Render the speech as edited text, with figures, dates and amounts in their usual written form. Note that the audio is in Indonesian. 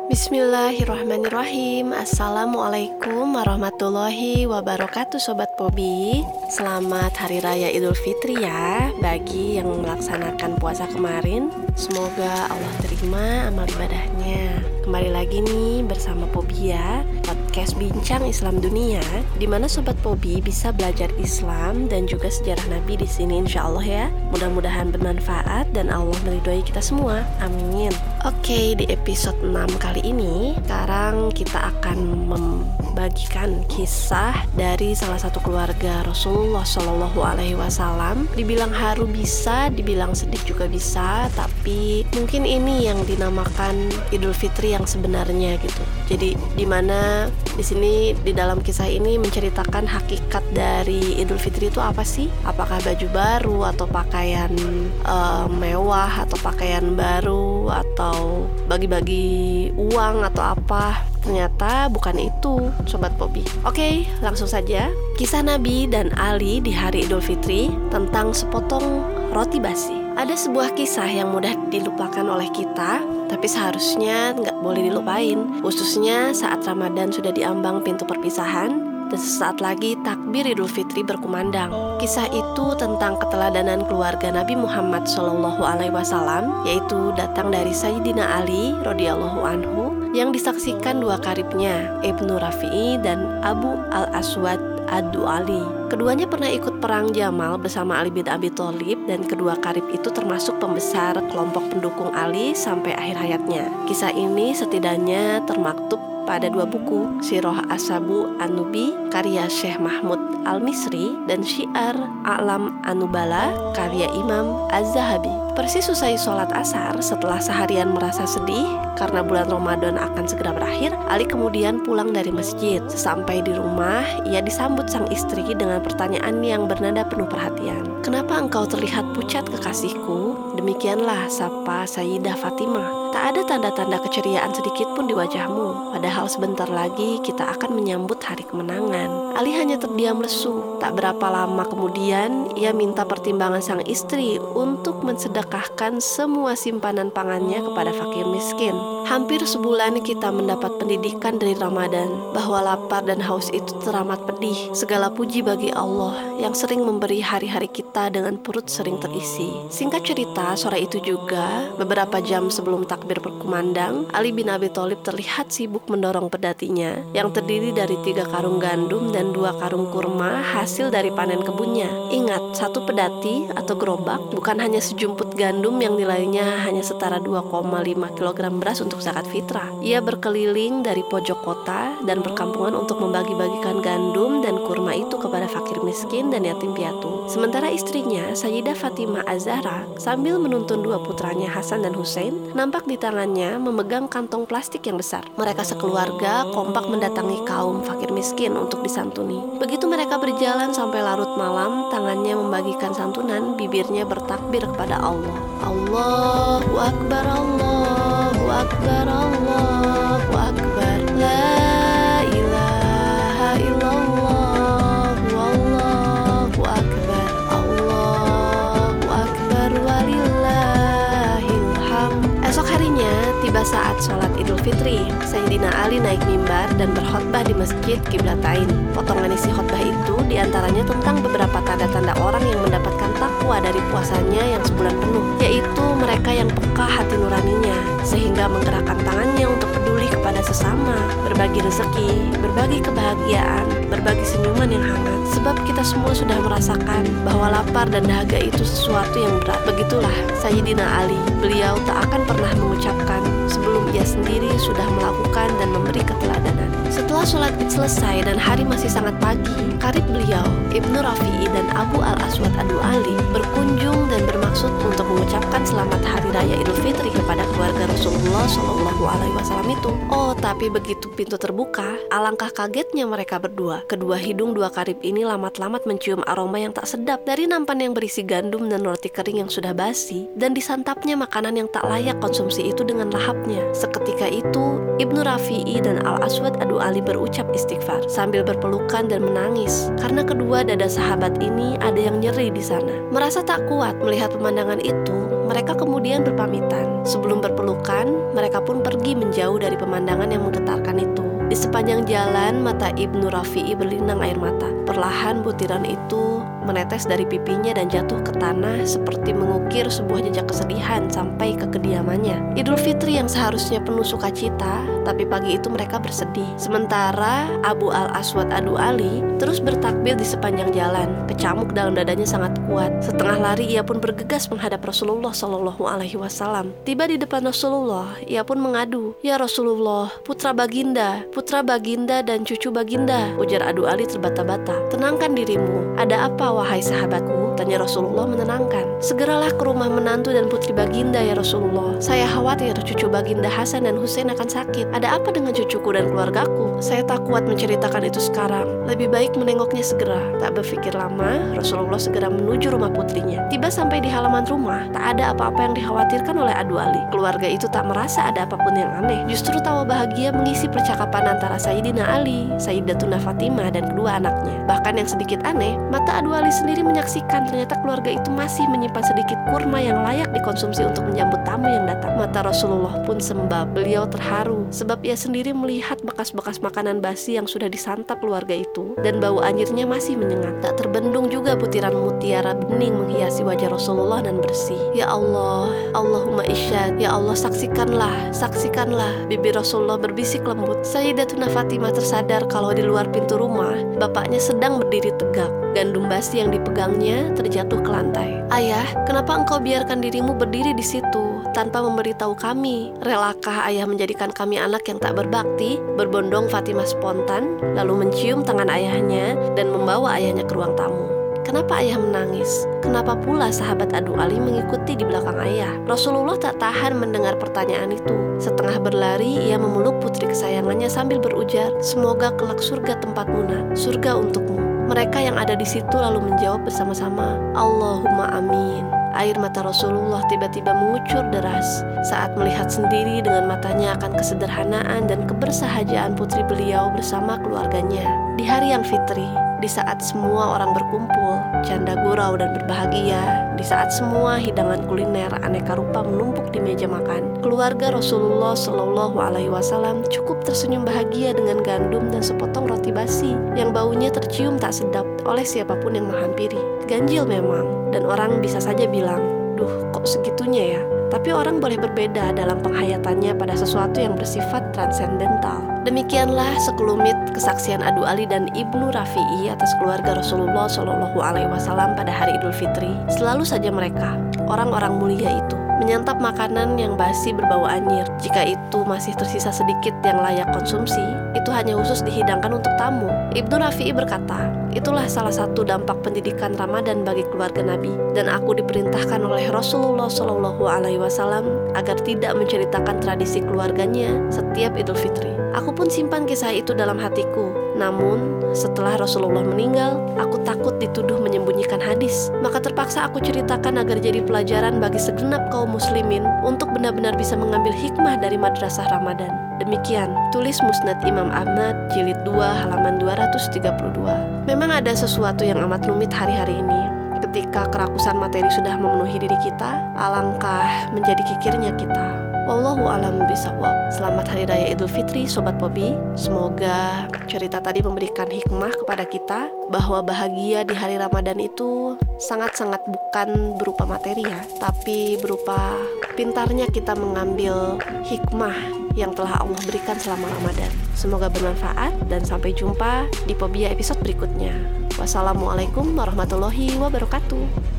Bismillahirrahmanirrahim. Assalamualaikum warahmatullahi wabarakatuh Sobat Pobi. Selamat Hari Raya Idul Fitri ya bagi yang melaksanakan puasa kemarin. Semoga Allah terima amal ibadahnya. Kembali lagi nih bersama Pobi ya, podcast Bincang Islam Dunia, di mana Sobat Pobi bisa belajar Islam dan juga sejarah Nabi di sini insya Allah ya. Mudah-mudahan bermanfaat dan Allah meridhoi kita semua. Amin. Oke, di episode 6 kali ini sekarang kita akan membagikan kisah dari salah satu keluarga Rasulullah Shallallahu Alaihi Wasallam. Dibilang haru bisa, dibilang sedih juga bisa, tapi mungkin ini yang dinamakan Idul Fitri yang sebenarnya gitu. Jadi dimana di sini di dalam kisah ini menceritakan hakikat dari Idul Fitri itu apa sih? Apakah baju baru atau pakaian mewah atau pakaian baru atau bagi-bagi uang atau apa? Ternyata bukan itu Sobat Pobi. Oke, langsung saja. Kisah Nabi dan Ali di hari Idul Fitri tentang sepotong roti basi. Ada sebuah kisah yang mudah dilupakan oleh kita, tapi seharusnya nggak boleh dilupain, khususnya saat Ramadan sudah diambang pintu perpisahan dan sesaat lagi takbir Idul Fitri berkumandang. Kisah itu tentang keteladanan keluarga Nabi Muhammad Shallallahu Alaihi Wasallam, yaitu datang dari Sayyidina Ali radhiyallahu anhu yang disaksikan dua karibnya, Ibnu Rafi'i dan Abu al-Aswad ad-Du'ali. Keduanya pernah ikut perang Jamal bersama Ali bin Abi Thalib, dan kedua karib itu termasuk pembesar kelompok pendukung Ali sampai akhir hayatnya. Kisah ini setidaknya termaktub pada dua buku, Sirah Ashabu An-Nubi karya Syekh Mahmud Al-Misri dan Syiar A'lam An-Nubala karya Imam Az-Zahabi. Persis usai sholat asar, setelah seharian merasa sedih karena bulan Ramadan akan segera berakhir, Ali kemudian pulang dari masjid. Sesampai di rumah, ia disambut sang istri dengan pertanyaan yang bernada penuh perhatian. "Kenapa engkau terlihat pucat kekasihku?" Demikianlah sapa Sayyidah Fatimah. "Tak ada tanda-tanda keceriaan sedikit pun di wajahmu. Padahal sebentar lagi kita akan menyambut hari kemenangan." Ali hanya terdiam lesu. Tak berapa lama kemudian, ia minta pertimbangan sang istri untuk mensedekahkan semua simpanan pangannya kepada fakir miskin. Hampir sebulan kita mendapat pendidikan dari Ramadan bahwa lapar dan haus itu teramat pedih. Segala puji bagi Allah yang sering memberi hari-hari kita dengan perut sering terisi. Singkat cerita, sore itu juga, beberapa jam sebelum takbir berkumandang, Ali bin Abi Thalib terlihat sibuk mendorong pedatinya yang terdiri dari 3 karung gandum dan 2 karung kurma hasil dari panen kebunnya. Ingat, satu pedati atau gerobak bukan hanya sejumput gandum yang nilainya hanya setara 2,5 kg beras untuk zakat fitrah. Ia berkeliling dari pojok kota dan perkampungan untuk membagi-bagikan gandum dan kurma itu kepada fakir miskin dan yatim piatu. Sementara istrinya, Sayyidah Fatimah Az-Zahra, sambil menuntun 2 putranya Hasan dan Husain, nampak di tangannya memegang kantong plastik yang besar. Mereka sekeluarga kompak mendatangi kaum fakir miskin untuk disantuni. Begitu mereka berjalan sampai larut malam, tangannya membagikan santunan, bibirnya bertakbir kepada Allah. Allahu Akbar, Allahu Akbar, Allahu Akbar, la ilaha illallah, wallahu akbar, Allahu Akbar, walillahil hamd. Esok harinya tiba saat sholat Idul Fitri. Sayyidina Ali naik mimbar dan berkhutbah di masjid Qiblatain. Potongan isi khutbah itu diantaranya tentang beberapa tanda-tanda orang yang mendapatkan takwa dari puasanya yang sebulan penuh, yaitu mereka yang peka hati nuraninya sehingga menggerakkan tangannya untuk peduli kepada sesama, berbagi rezeki, berbagi kebahagiaan, berbagi senyuman yang hangat. Sebab kita semua sudah merasakan bahwa lapar dan dahaga itu sesuatu yang berat. Begitulah Sayyidina Ali. Beliau tak akan pernah mengucapkan sebelum ia sendiri sudah melakukan dan memberi keteladanan. Setelah sholat Id selesai dan hari masih sangat pagi, karib beliau, Ibnu Rafi'i dan Abu al-Aswad ad-Du'ali, berkunjung dan bermaksud untuk mengucapkan selamat Hari Raya Idul Fitri kepada keluarga Rasulullah Shallallahu Alaihi Wasallam itu. Oh, tapi begitu pintu terbuka, alangkah kagetnya mereka berdua. Kedua hidung 2 karib ini lamat-lamat mencium aroma yang tak sedap dari nampan yang berisi gandum dan roti kering yang sudah basi, dan disantapnya makanan yang tak layak konsumsi itu dengan lahapnya. Seketika itu, Ibnu Rafi'i dan Al-Aswad ad-Du'ali berucap istighfar sambil berpelukan dan menangis karena kedua dada sahabat ini ada yang nyeri di sana. Merasa tak kuat melihat pemandangan itu, Mereka kemudian berpamitan. Sebelum berpelukan, mereka pun pergi menjauh dari pemandangan yang menggetarkan itu. Di sepanjang jalan, mata Ibnu Rafi'i berlinang air mata. Perlahan butiran itu menetes dari pipinya dan jatuh ke tanah seperti mengukir sebuah jejak kesedihan sampai ke kediamannya. Idul Fitri yang seharusnya penuh sukacita, tapi pagi itu mereka bersedih. Sementara Abu Al-Aswad Ad-Du'ali terus bertakbir di sepanjang jalan. Kecamuk dalam dadanya sangat kuat. Setengah lari ia pun bergegas menghadap Rasulullah Shallallahu Alaihi Wasallam. Tiba di depan Rasulullah, ia pun mengadu, "Ya Rasulullah, putra baginda dan cucu baginda," ujar Ad-Du'ali terbata-bata. "Tenangkan dirimu, ada apa wahai sahabatku?" tanya Rasulullah menenangkan. "Segeralah ke rumah menantu dan putri baginda ya Rasulullah. Saya khawatir cucu baginda Hasan dan Husain akan sakit. Ada apa dengan cucuku dan keluargaku? Saya tak kuat menceritakan itu sekarang. Lebih baik menengoknya segera." Tak berpikir lama, Rasulullah segera menuju rumah putrinya. Tiba sampai di halaman rumah, tak ada apa-apa yang dikhawatirkan oleh Ad-Du'ali. Keluarga itu tak merasa ada apapun yang aneh. Justru tawa bahagia mengisi percakapan antara Sayyidina Ali, Sayyidatuna Fatimah, dan kedua anaknya. Bahkan yang sedikit aneh, mata Ad-Du'ali sendiri menyaksikan ternyata keluarga itu masih menyimpan sedikit kurma yang layak dikonsumsi untuk menyambut tamu yang datang. Mata Rasulullah pun sembab. Beliau terharu sebab ia sendiri melihat bekas-bekas makanan basi yang sudah disantap keluarga itu, dan bau anjirnya masih menyengat. Tak terbendung juga butiran mutiara bening menghiasi wajah Rasulullah dan bersih. "Ya Allah, Allahumma isyad, ya Allah saksikanlah." Bibir Rasulullah berbisik lembut. Sayyidatuna Fatimah tersadar kalau di luar pintu rumah, bapaknya sedang berdiri tegak. Gandum basi yang dipegangnya terjatuh ke lantai. "Ayah, kenapa engkau biarkan dirimu berdiri di situ tanpa memberitahu kami? Relakah ayah menjadikan kami anak yang tak berbakti?" Berbondong Fatimah spontan, lalu mencium tangan ayahnya dan membawa ayahnya ke ruang tamu. Kenapa ayah menangis? Kenapa pula sahabat Ad-Du'ali mengikuti di belakang ayah? Rasulullah tak tahan mendengar pertanyaan itu. Setengah berlari, ia memeluk putri kesayangannya sambil berujar, "Semoga kelak surga tempatmu nak, surga untukmu." Mereka yang ada di situ lalu menjawab bersama-sama, "Allahumma amin." Air mata Rasulullah tiba-tiba mengucur deras saat melihat sendiri dengan matanya akan kesederhanaan dan kebersahajaan putri beliau bersama keluarganya. Di hari yang fitri, di saat semua orang berkumpul, canda gurau dan berbahagia, di saat semua hidangan kuliner aneka rupa menumpuk di meja makan, keluarga Rasulullah Shallallahu Alaihi Wasallam cukup tersenyum bahagia dengan gandum dan sepotong roti basi yang baunya tercium tak sedap oleh siapapun yang menghampiri. Ganjil memang, dan orang bisa saja bilang, "Duh, kok segitunya ya?" Tapi orang boleh berbeda dalam penghayatannya pada sesuatu yang bersifat transendental. Demikianlah sekelumit kesaksian Ad-Du'ali dan Ibnu Rafi'i atas keluarga Rasulullah Shallallahu Alaihi Wasallam pada hari Idul Fitri. Selalu saja mereka, orang-orang mulia itu, menyantap makanan yang basi berbau anyir. Jika itu masih tersisa sedikit yang layak konsumsi, itu hanya khusus dihidangkan untuk tamu. Ibnu Rafi'i berkata, "Itulah salah satu dampak pendidikan Ramadan bagi keluarga Nabi, dan aku diperintahkan oleh Rasulullah Shallallahu Alaihi Wasallam agar tidak menceritakan tradisi keluarganya setiap Idul Fitri. Aku pun simpan kisah itu dalam hatiku. Namun, setelah Rasulullah meninggal, aku takut dituduh menyembunyikan hadis. Maka terpaksa aku ceritakan agar jadi pelajaran bagi segenap kaum muslimin untuk benar-benar bisa mengambil hikmah dari madrasah Ramadan." Demikian, tulis Musnad Imam Ahmad, jilid 2, halaman 232. Memang ada sesuatu yang amat rumit hari-hari ini. Ketika kerakusan materi sudah memenuhi diri kita, alangkah menjadi kikirnya kita. Wallahu a'lam bishawab. Selamat Hari Raya Idul Fitri, Sobat Pobi. Semoga cerita tadi memberikan hikmah kepada kita bahwa bahagia di hari Ramadan itu sangat-sangat bukan berupa materi ya, tapi berupa pintarnya kita mengambil hikmah yang telah Allah berikan selama Ramadan. Semoga bermanfaat dan sampai jumpa di Pobia episode berikutnya. Wassalamualaikum warahmatullahi wabarakatuh.